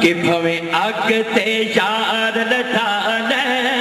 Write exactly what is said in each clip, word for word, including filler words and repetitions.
کہ بھویں اگ تے یار لٹانے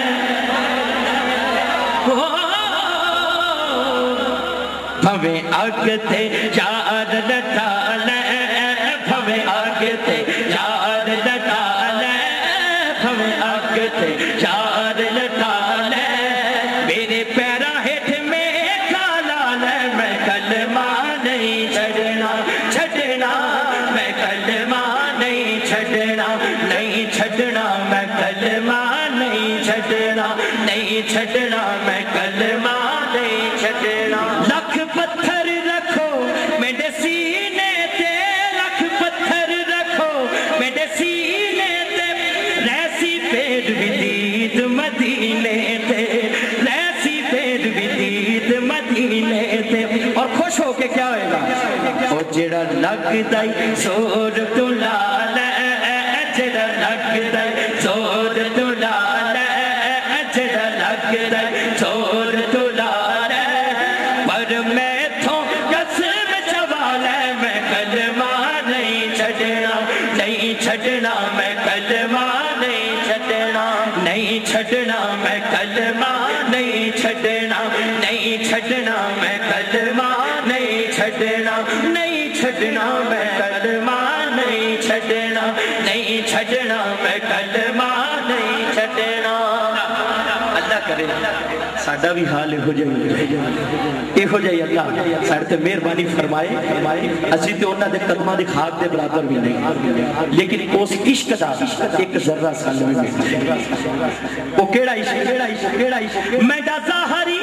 بھویں اگ تے یار لٹانے بھویں اگ تے یار لٹانے بھویں اگ تے یار لٹانے میرے پیرا ہیٹھ میں کھالا لے میں کلمہ نہیں چھڑنا چھڑنا میں کلمہ نہیں چھڑنا نہیں چھڑنا میں کلمہ نہیں چھڑنا نہیں چھڑنا میں کلمہ نہیں چھڑنا لکھ پتھر رکھو میرے سینے تے لکھ پتھر رکھو میرے سینے تے ریسی پیڑ بھی دید مدینے تے ریسی پیڑ بھی دید مدینے تے اور خوش ہو کے کیا ہوئے گا وہ جڑا لگ دائی سور تو لالے جڑا لگ دائی سور تو لالے جڑا لگ دائی سور تو لالے پر میں تھوں قسم چوالے میں کلمہ نہیں چھڑنا نہیں چھڑنا میں کلمہ نہیں چھڑنا نہیں چھڑنا میں کلمہ نہیں چھڑنا نہیں چھڑنا میں کلمہ نہیں چھڑنا نہیں چھڑنا میں کلمہ نہیں چھڑنا نہیں چھڑنا میں کلمہ نہیں چھڑنا اللہ کرے ساڈا بھی حال ہو جائے یہ ہو جائے اللہ ساڈے تے مہربانی فرمائے اسی تے انہاں دے قدماں دی خاک دے برابر بھی نہیں لیکن اس عشق دا ایک ذرہ سانوں میں وہ کیڑا عشق کیڑا عشق کیڑا عشق میں دا ظاہری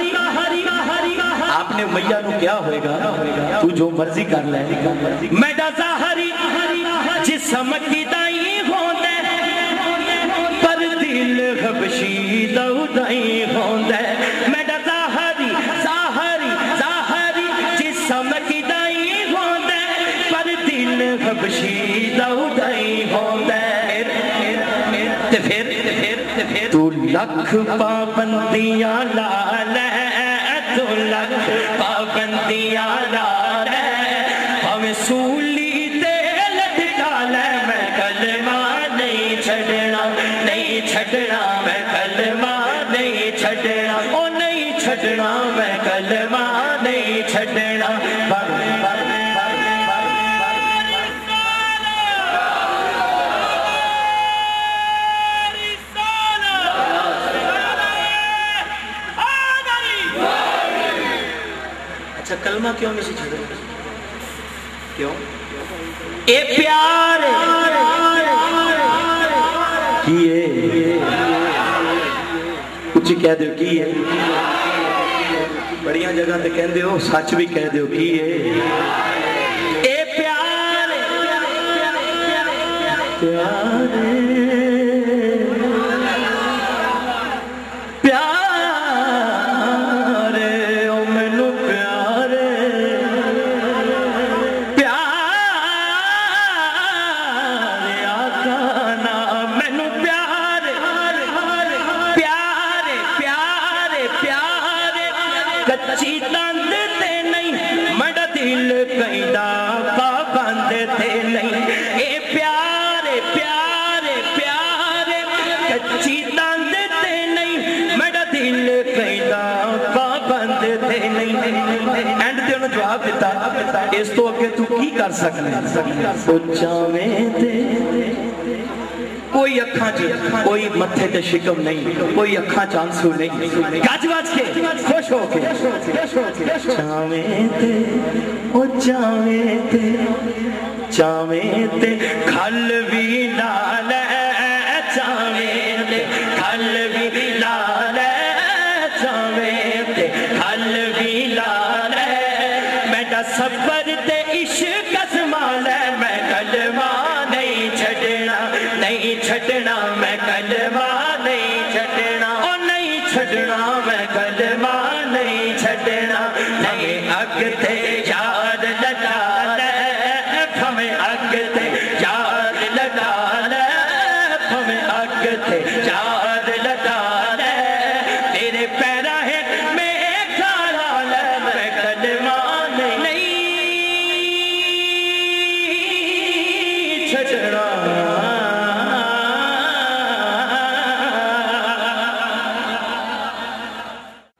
آپ نے میاں نو کیا ہوئے گا تو جو مرضی کر لے میں دا ظاہری جسم کی دائی ہوندے پر دل حبشی دو دائی ہوندے میں دا ظاہری ظاہری ظاہری جسم کی دائی ہوندے پر دل حبشی دو دائی ہوندے تے پھر تو لکھ پابندیاں لالے تو لکھ پابندیاں لالے ہمیں سولی تے لٹکا لے میں کلمہ نہیں چھڑنا نہیں چھڑنا میں کلمہ نہیں چھڑنا او نہیں چھڑنا میں کلمہ نہیں چھڑنا اچھا کلمہ کیوں میں سے چھڑے کیوں اے پیار کیے کچھ کہہ دیو کیے بڑیاں جگہ تے کہہ دیو سچ بھی کہہ دیو کیے اے پیار پیار کچی تند تے نہیں مڑا دل قیدہ پابند تے نہیں اے پیارے پیارے پیارے کچی تند تے نہیں مڑا دل قیدہ پابند تے نہیں اینڈ تے انہوں جواب دیتا اس تو اگے تو کی کر سکنے او چاہویں تے کوئی اکھاں چے کوئی متھے تے شکم نہیں کوئی اکھاں چانسو نہیں گاج باج کے خوش ہو کے چاہویں تے او چاہویں تے چاہویں تے کھل بھی لالے چاہویں تے کھل بھی لالے چاہویں تے کھل بھی لالے میڈا سفر تے عشق اسمالے میں کلمہ نہیں چھڑنا نہیں چھڑنا میں کلمہ نہیں چھڑنا او نہیں چھڑنا میں کلمہ نہیں چھڑنا نہیں اگ تے یاد لگا لے ہمیں اگ تے یاد لگا لے ہمیں اگ تے یاد لگا لے میرے پیرا ہے میں کھالا لے میں کلمہ نہیں چھڑنا